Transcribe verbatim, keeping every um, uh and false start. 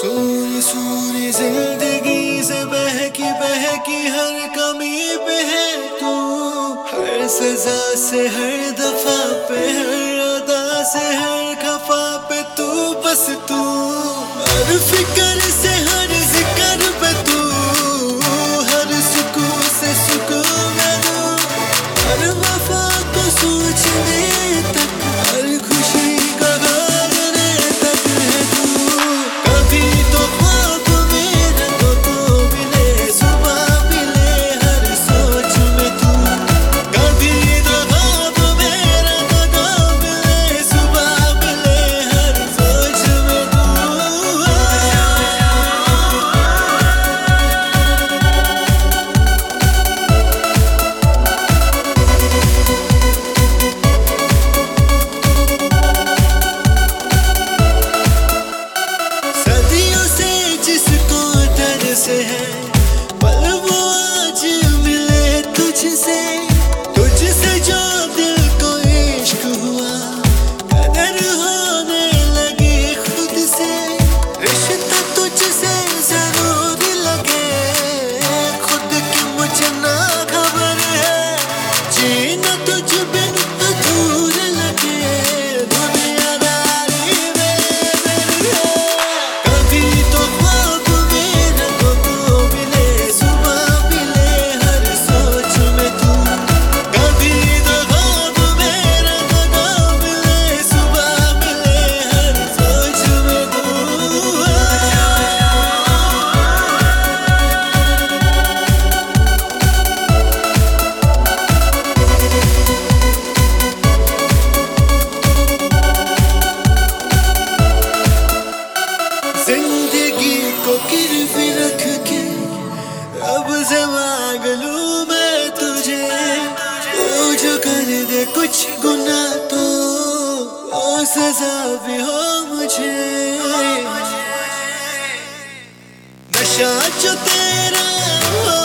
सोनी सोनी जिंदगी से बहकी बहकी हर कमी पे है तू, हर सजा से हर दफा पे हर अदा से हर खफा पे तू बस तू, हर फिक्र से हर जिक्र पे तू, हर सुकून से सुकून में तू, हर वफा को सोचने तक हर खुशी का गाने तक है तू। कभी तो ख्वाब मेरा तो तू मिले, सुबह मिले हर सोच में तू, कभी तो ख्वाब मेरा तो तू मिले, सुबह मिले हर सोच में तू। सदियों से जिसको दर्द से है पल वो आज मिले तुझसे, तुझसे जो दिल को इश्क हुआ कदर होने लगी खुद से, रिश्ता तुझसे जरूरी लगे खुद की मुझे ना खबर है, जीना तुझ बिन अधूरा लगे दुनियादारी में मेरी है। कभी तो ख्वाब मेरा तो तू मिले, सुबह मिले हर सोच में तू, कभी तो ख्वाब मेरा तो तू मिले, सुबह मिले हर सोच में तू। जिंदगी को गिरवी रख के अब से मांग लूं मैं तुझे, तू जो कर दे कुछ गुनाह तो वो सजा भी हो मुझे, नशा जो तेरा हो